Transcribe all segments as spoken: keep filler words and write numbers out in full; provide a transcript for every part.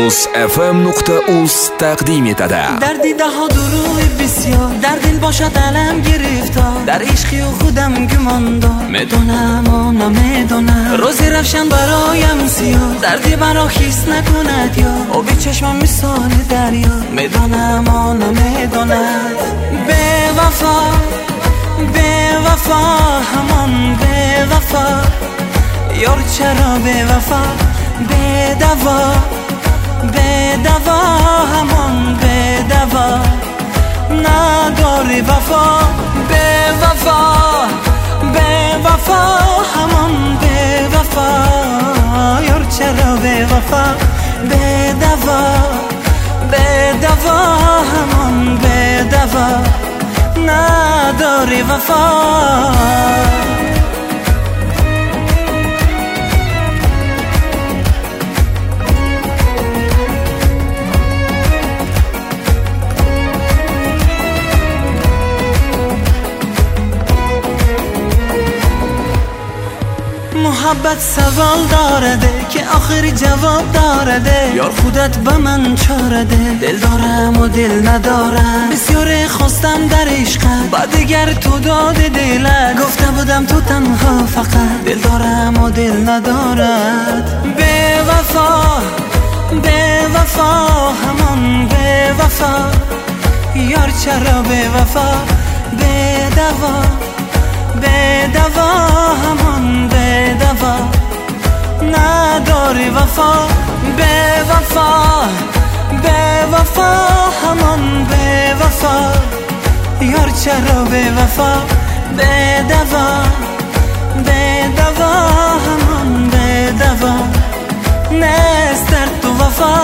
muz f m nuqta uz taqdim etadi. در دیده ها دروی بسیار، در دل باشد علم گرفتار، در عشقی و خودم گمان دار، میدونم و نمیدونم روزی روشن برایم سیاه، دردی برا خیس نکند یا آبی چشمم مثال دریا، میدونم و نمیدونم به وفا به وفا همان به وفا، یار چرا به وفا به دوا به دوا همان به دوا نداری وفا به وفا به وفا همان به وفا، یار چرا به وفا به دوا به دوا همان به دوا نداری وفا. محبت سوال دارده که آخری جواب دارده، یار خودت به من چارده، دل دارم و دل ندارم، بسیار خواستم در عشقت با دیگر تو داد دلت، گفته بودم تو تنها فقط، دل دارم و دل ندارد به وفا به وفا همان به وفا، یار چرا به وفا به دوا به دوا همان به دوا نداری وفا به وفا به وفا همان به وفا، یار چرا به وفا به دوا به دوا همان به دوا نیست در تو وفا.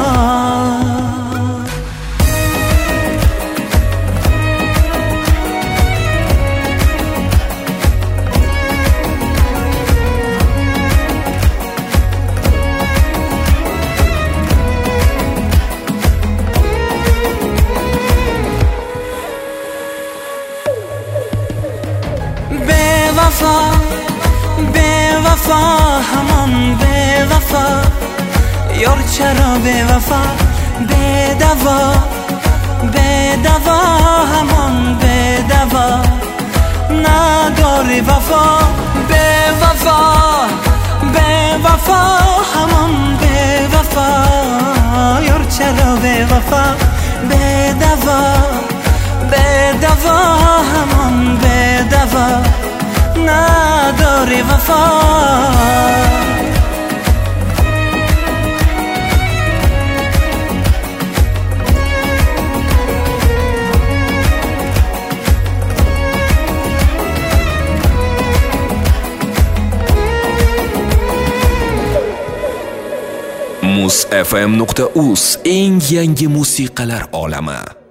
وفا به وفا همان به وفا، یار چرا به وفا به دوا به دوا همان به دوا نداری وفا به وفا به وفا همان به وفا، یار چرا به وفا به دوا به دوا همان به دوا نداری وفا. muz f m nuqta uz eng yangi musiqalar olami.